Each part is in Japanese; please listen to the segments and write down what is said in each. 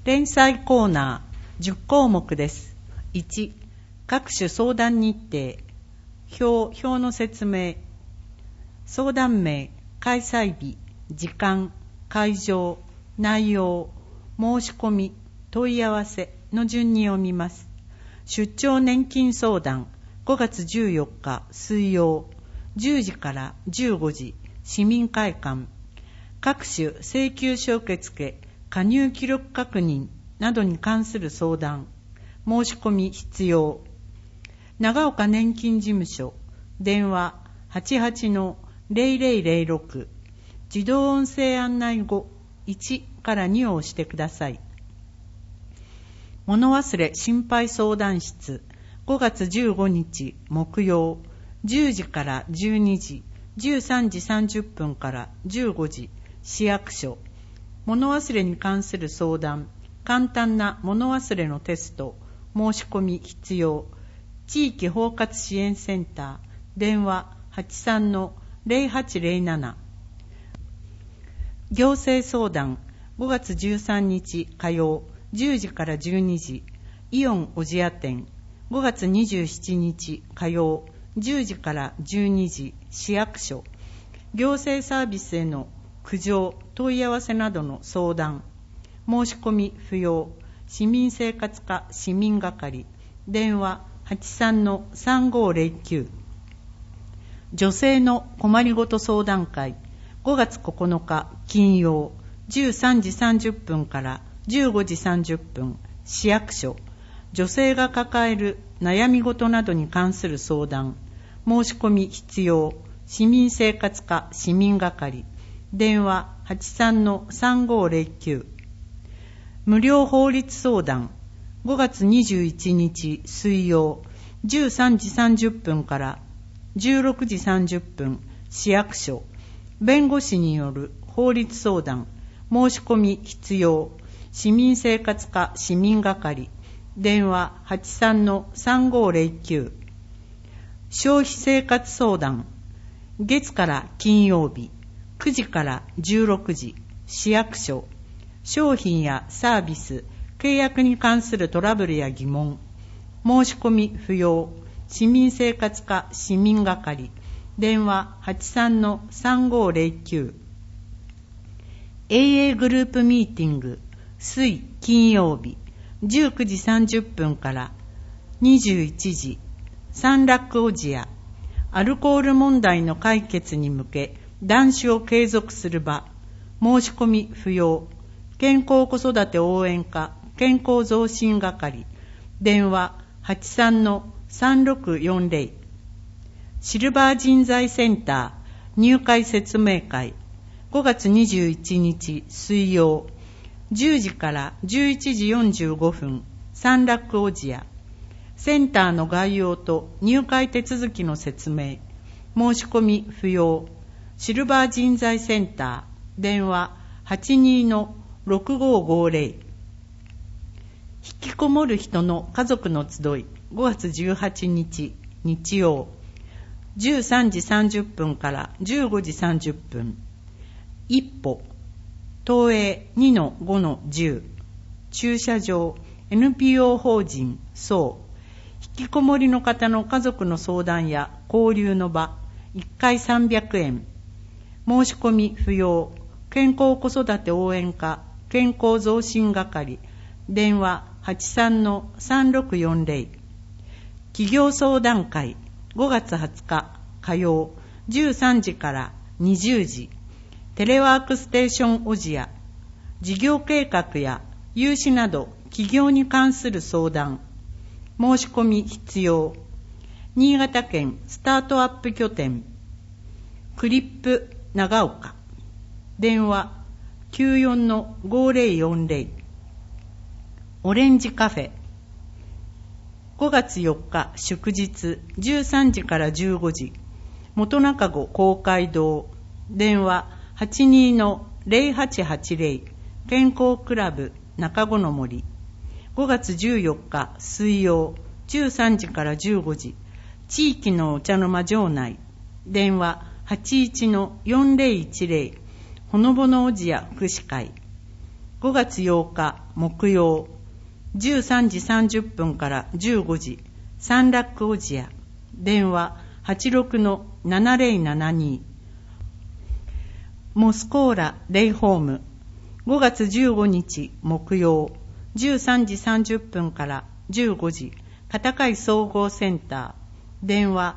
連載コーナー10項目です。1、各種相談日程、表の説明、相談名、開催日、時間、会場、内容、申し込み、問い合わせの順に読みます。出張年金相談、5月14日水曜、10時から15時、市民会館。各種請求書受付、加入記録確認などに関する相談、申し込み必要。長岡年金事務所、電話 88-0006、自動音声案内後1から2を押してください。物忘れ心配相談室、5月15日木曜、10時から12時、13時30分から15時、市役所。物忘れに関する相談、簡単な物忘れのテスト、申し込み必要。地域包括支援センター、電話 83-0807。行政相談、5月13日火曜、10時から12時、イオン小千谷店。5月27日火曜、10時から12時、市役所。行政サービスへの苦情、問い合わせなどの相談、申し込み不要。市民生活課市民係、電話 83-3509。女性の困りごと相談会、5月9日金曜、13時30分から15時30分、市役所。女性が抱える悩み事などに関する相談、申し込み必要。市民生活課市民係、電話 83-3509。無料法律相談、5月21日水曜、13時30分から16時30分、市役所。弁護士による法律相談、申し込み必要。市民生活課市民係、電話 83-3509。消費生活相談、月から金曜日、9時から16時、市役所。商品やサービス、契約に関するトラブルや疑問、申し込み不要。市民生活課市民係、電話 83-3509。AA グループミーティング、水金曜日、19時30分から21時、三楽小千谷。アルコール問題の解決に向け、断酒を継続する場、申し込み不要。健康子育て応援課健康増進係、電話 83-3640。シルバー人材センター入会説明会、5月21日水曜、10時から11時45分、三楽小千谷。センターの概要と入会手続きの説明、申し込み不要。シルバー人材センター、電話 82-6550。引きこもる人の家族の集い、5月18日日曜、13時30分から15時30分。一歩、東映 2-5-10。駐車場、NPO 法人そう。引きこもりの方の家族の相談や交流の場、1回300円。申し込み不要。健康子育て応援課健康増進係、電話 83-3640。企業相談会、5月20日火曜、13時から20時。テレワークステーション小千谷。事業計画や融資など企業に関する相談、申し込み必要。新潟県スタートアップ拠点、クリップ長岡。電話 94-5040。オレンジカフェ、5月4日祝日、13時から15時。元中郷公会堂。電話 82-0880。健康クラブ中郷の森。5月14日水曜、13時から15時。地域のお茶の間場内。電話 81-4010。ほのぼの小千谷福祉会。 5月8日木曜13時30分から15時サンラックオジア電話 86-7072 モスコーラレイホーム5月15日木曜13時30分から15時片貝総合センター電話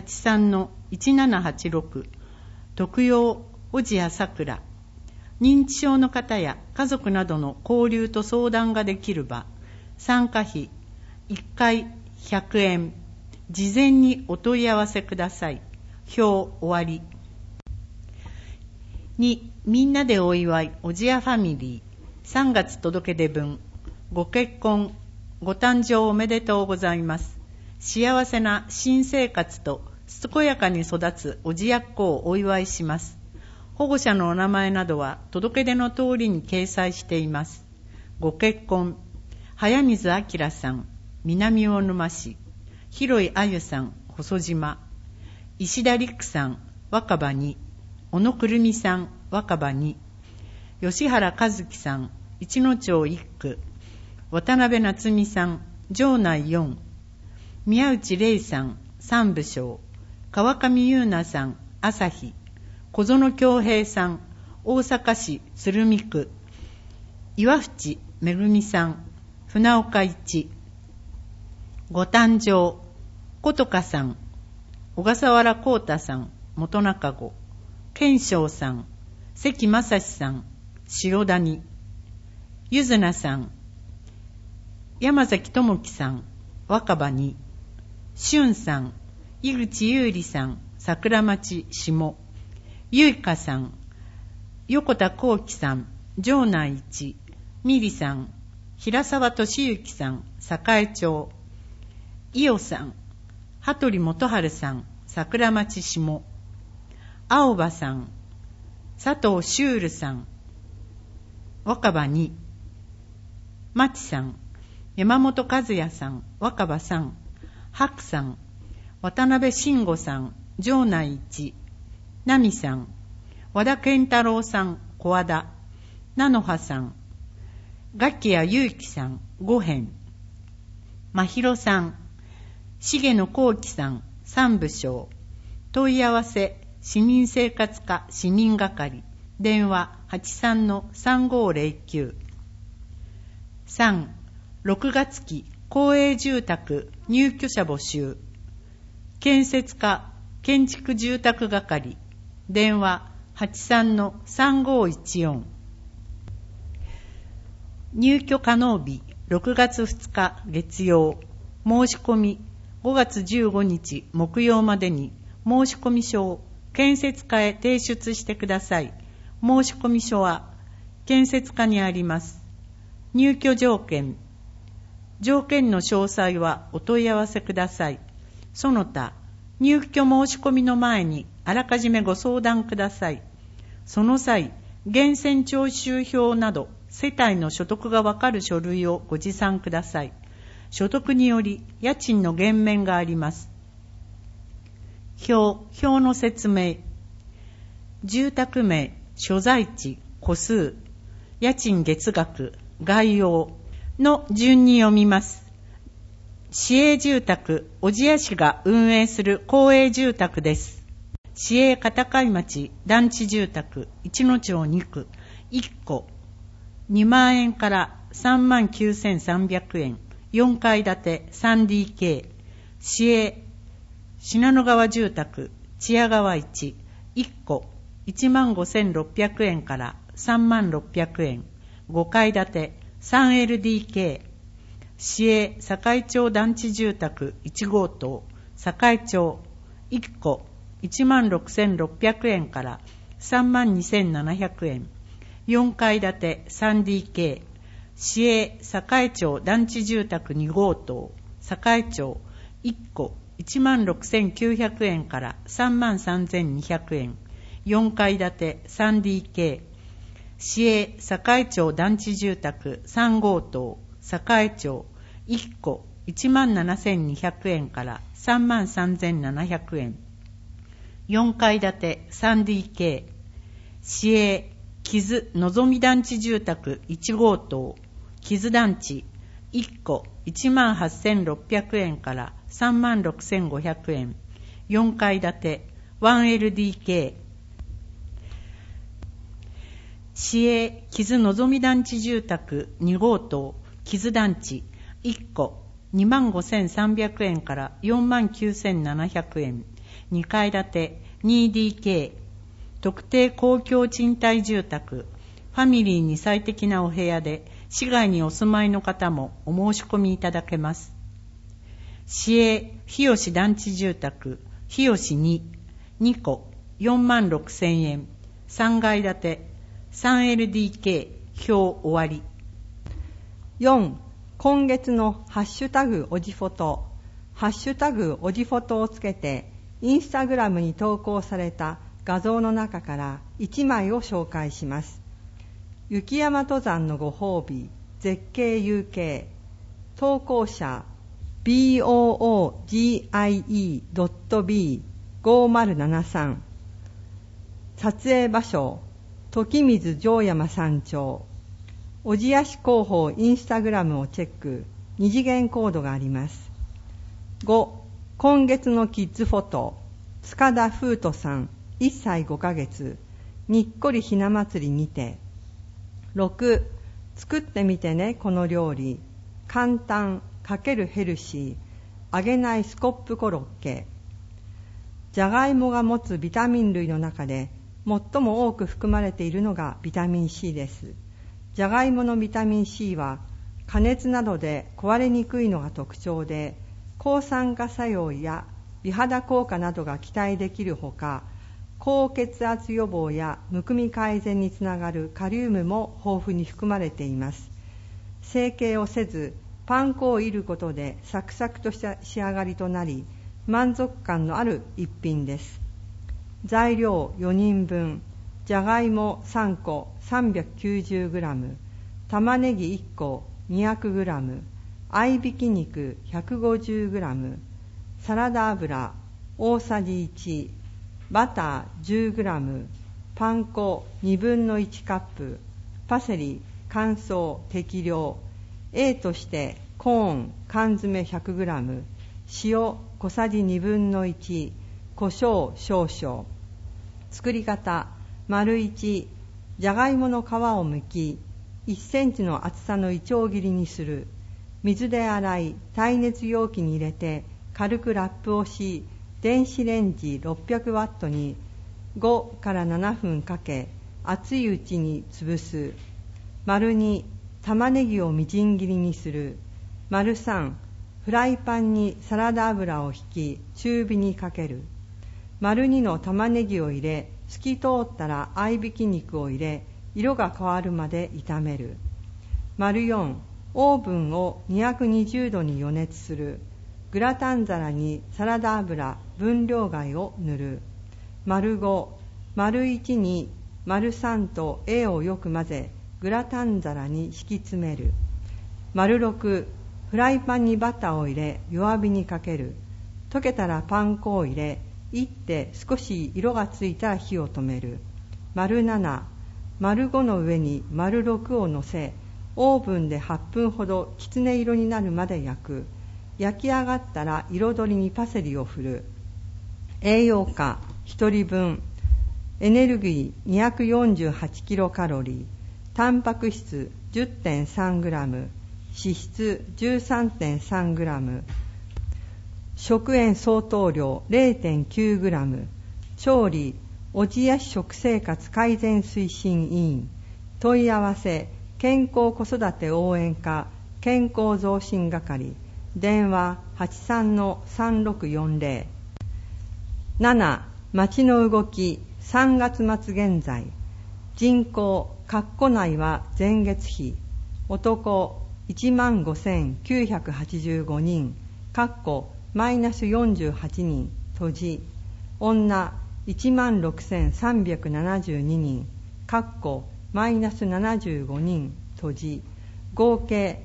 83-1786 特養オジアさくら認知症の方や家族などの交流と相談ができる場参加費1回100円事前にお問い合わせください。表終わり。2. みんなでお祝いおじやファミリー3月届け出分ご結婚ご誕生おめでとうございます。幸せな新生活と健やかに育つおじやっ子をお祝いします。保護者のお名前などは届け出の通りに掲載しています。ご結婚早水明さん南大沼市、広井あゆさん細島、石田陸さん若葉に、小野くるみさん若葉に、吉原和樹さん一野町一区、渡辺夏美さん城内4、宮内玲さん三部省、川上優奈さん朝日、小園京平さん大阪市鶴見区、岩淵めぐみさん船岡一、ご誕生琴香さん小笠原幸太さん元中子、健翔さん関正史さん塩谷、ゆずなさん山崎智樹さん若葉に、しゅんさん井口優里さん桜町下、ゆいかさん横田幸喜さん城内一、みりさん平沢俊之さん栄町、伊代さん羽鳥元春さん桜町下、青葉さん佐藤修ルさん若葉に、まちさん山本和也さん若葉さん、白さん渡辺慎吾さん城内一、奈美さん和田健太郎さん小和田、菜の葉さん楽谷祐樹さん五辺、真弘さん重野幸喜さん三部省、問い合わせ市民生活課市民係電話 83-3509。 3. 6月期公営住宅入居者募集建設課建築住宅係電話 83-3514。 入居可能日6月2日月曜、申し込み5月15日木曜までに申し込み書を建設課へ提出してください。申し込み書は建設課にあります。入居条件の詳細はお問い合わせください。その他入居申し込みの前にあらかじめご相談ください。その際、源泉徴収票など世帯の所得がわかる書類をご持参ください。所得により家賃の減免があります。表の説明。住宅名、所在地、戸数、家賃月額、概要の順に読みます。市営住宅、小千谷市が運営する公営住宅です。市営片貝町団地住宅一野町2区1戸2万円から39,300円4階建て 3DK 市営信濃川住宅千谷川1 1戸15,600円から36,000円5階建て 3LDK 市営堺町団地住宅1号棟堺町1戸16,600円から32,700円4階建て 3DK 市営堺町団地住宅2号棟堺町1戸16,900円から33,200円4階建て 3DK 市営堺町団地住宅3号棟堺町1戸17,200円から33,700円4階建て 3DK 市営木津のぞみ団地住宅1号棟、木津団地1戸 18,600 円から 36,500 円、4階建て 1LDK。市営木津のぞみ団地住宅2号棟、木津団地1戸 25,300 円から 49,700 円、2階建て 2DK。特定公共賃貸住宅、ファミリーに最適なお部屋で、市外にお住まいの方もお申し込みいただけます。市営日吉団地住宅、日吉2、2戸 46,000 円、3階建て 3LDK、表終わり。 4、今月のハッシュタグおじフォト、ハッシュタグおじフォトをつけて、インスタグラムに投稿された画像の中から1枚を紹介します。雪山登山のご褒美、絶景有形。投稿者、boogie.b5073。撮影場所、時水城山山頂。小千谷市広報インスタグラムをチェック。2次元コードがあります。5、今月のキッズフォト、塚田風斗さん、1歳5ヶ月、にっこりひな祭りにて。6、作ってみてねこの料理、簡単×ヘルシー、揚げないスコップコロッケ。じゃがいもが持つビタミン類の中で最も多く含まれているのがビタミン C です。じゃがいものビタミン C は加熱などで壊れにくいのが特徴で、抗酸化作用や美肌効果などが期待できるほか、高血圧予防やむくみ改善につながるカリウムも豊富に含まれています。成形をせずパン粉をいることでサクサクとした仕上がりとなり、満足感のある一品です。材料4人分、じゃがいも3個 390g、 玉ねぎ1個 200g、 合いびき肉 150g、 サラダ油大さじ1、バター 10g、 パン粉1/2カップ、パセリ乾燥適量。 A としてコーン缶詰 100g、 塩小さじ1/2、胡椒少々。作り方、丸1、じゃがいもの皮を剥き1センチの厚さのいちょう切りにする。水で洗い耐熱容器に入れて軽くラップをし、電子レンジ600ワットに5から7分かけ、熱いうちに潰す。丸2、玉ねぎをみじん切りにする。丸3、フライパンにサラダ油を引き中火にかける。丸2の玉ねぎを入れ、透き通ったら合いびき肉を入れ、色が変わるまで炒める。丸4、オーブンを220度に予熱する。グラタン皿にサラダ油分量外を塗る。丸5、丸1に丸3と A をよく混ぜ、グラタン皿に敷き詰める。丸6、フライパンにバターを入れ弱火にかける。溶けたらパン粉を入れ、いって少し色がついたら火を止める。丸7、丸5の上に丸6を乗せ、オーブンで8分ほどきつね色になるまで焼く。焼き上がったら彩りにパセリを振る。栄養価1人分、エネルギー248キロカロリー、タンパク質 10.3 グラム、脂質 13.3 グラム、食塩相当量 0.9 グラム。調理、小千谷市食生活改善推進委員。問い合わせ、健康子育て応援課健康増進係。電話 83-3640。 7. 町の動き3月末現在。人口括弧内は前月比。男 15,985 人括弧マイナス48人閉じ。女 16,372 人括弧マイナス75人閉じ。合計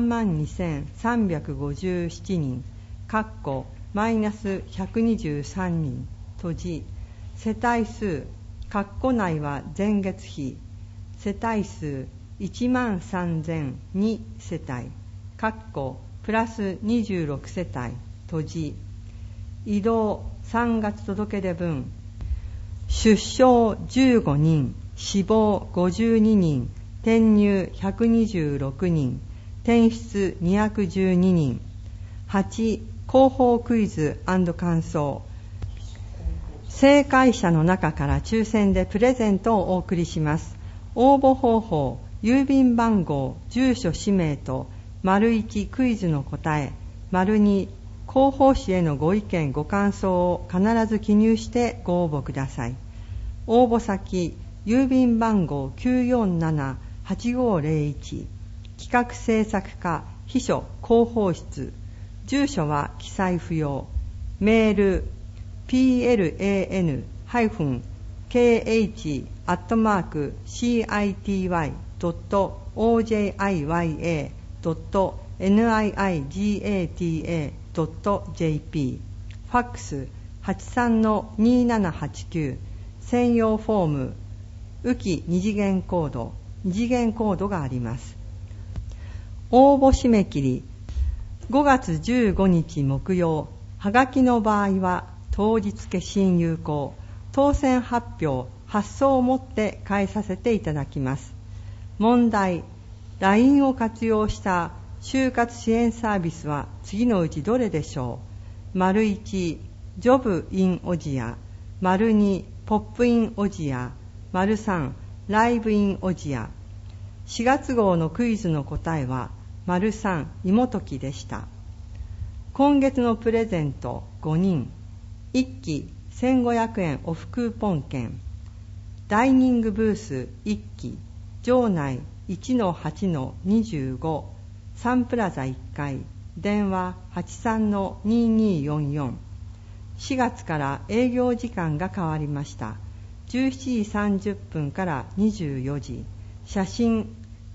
32,357 人括弧マイナス123人閉じ。世帯数括弧内は前月比。 世帯数13,002世帯プラス26世帯閉じ。移動3月届出分。出生15人、死亡52人、転入126人、転出212人。8、広報クイズ&感想。正解者の中から抽選でプレゼントをお送りします。応募方法、郵便番号、住所、氏名と、1クイズの答え、2広報誌へのご意見ご感想を必ず記入してご応募ください。応募先、郵便番号 947-8501 企画制作課秘書広報室。住所は記載不要。メール plan-khi@city.ojiya.niigata.jp。 ファックス 83-2789。専用フォーム、浮き2次元コード、2次元コードがあります。応募締め切り5月15日木曜。はがきの場合は当日消印有効。当選発表、発送をもって返させていただきます。問題、LINE を活用した就活支援サービスは次のうちどれでしょう。1、ジョブインオジア。2、ポップインオジア。3、ライブインオジア。4月号のクイズの答えは3、芋解きでした。今月のプレゼント5人。1期1500円オフクーポン券。ダイニングブース1期。場内 1-8-25。サンプラザ1階。電話 83-2244。4月から営業時間が変わりました。17時30分から24時。写真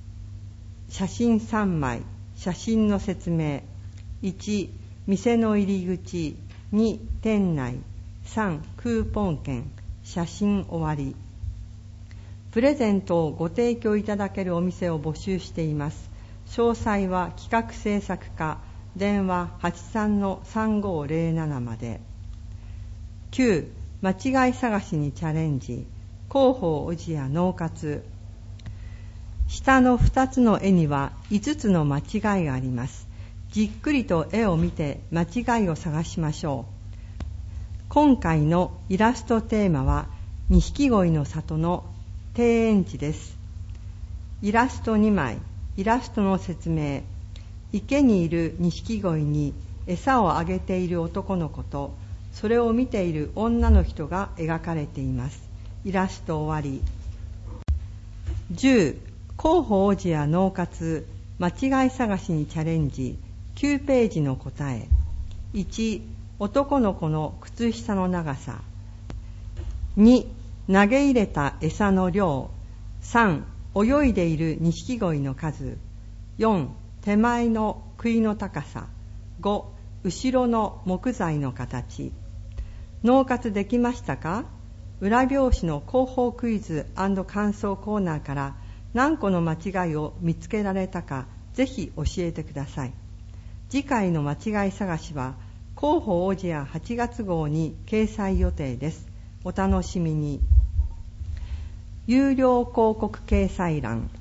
3枚。写真の説明。1、店の入り口。2、店内。3、クーポン券。写真終わり。プレゼントをご提供いただけるお店を募集しています。詳細は企画制作課。電話 83-3507 まで。9、間違い探しにチャレンジ。広報オジア脳活。下の2つの絵には5つの間違いがあります。じっくりと絵を見て間違いを探しましょう。今回のイラストテーマは錦鯉の里の庭園地です。イラスト2枚。イラストの説明。池にいる錦鯉に餌をあげている男の子とそれを見ている女の人が描かれています。イラスト終わり。10、広報オジア脳活間違い探しにチャレンジ。9ページの答え。1、男の子の靴下の長さ。2、投げ入れた餌の量。3、泳いでいる錦鯉の数。4、手前の杭の高さ。5、後ろの木材の形。脳活できましたか？裏表紙の広報クイズ&感想コーナーから何個の間違いを見つけられたかぜひ教えてください。次回の間違い探しは広報オジア8月号に掲載予定です。お楽しみに。有料広告掲載欄。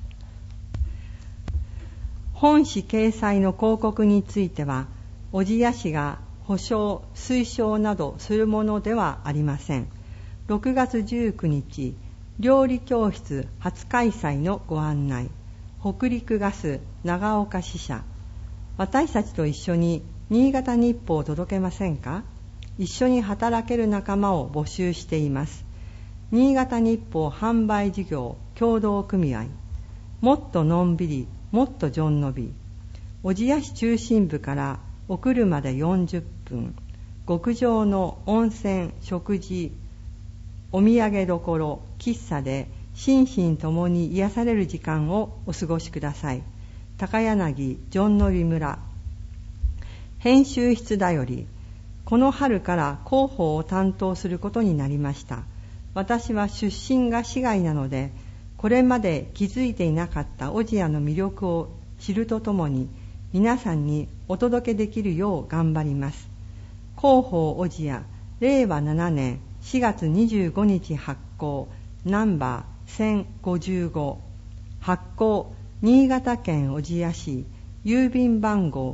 本誌掲載の広告については小千谷市が保証・推奨などするものではありません。6月19日、料理教室初開催のご案内。北陸ガス長岡支社。私たちと一緒に新潟日報を届けませんか？一緒に働ける仲間を募集しています。新潟日報販売事業協同組合。もっとのんびり、もっとジョンのび。小千谷市中心部からお車で40分。極上の温泉、食事、お土産どころ、喫茶で心身ともに癒される時間をお過ごしください。高柳ジョンのび村。編集室だより。この春から広報を担当することになりました。私は出身が市外なのでこれまで気づいていなかった小千谷の魅力を知るとともに、皆さんにお届けできるよう頑張ります。広報小千谷令和7年4月25日発行、ナンバー1055、発行新潟県小千谷市、郵便番号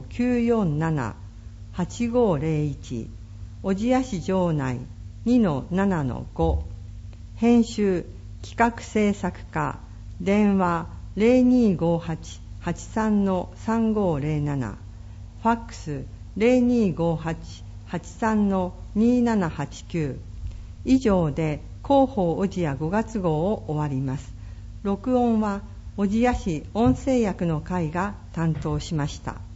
947-8501、小千谷市城内 2-7-5、編集企画制作課、電話 0258-83-3507、ファックス 0258-83-2789。以上で広報小千谷5月号を終わります。録音は小千谷市音声役の会が担当しました。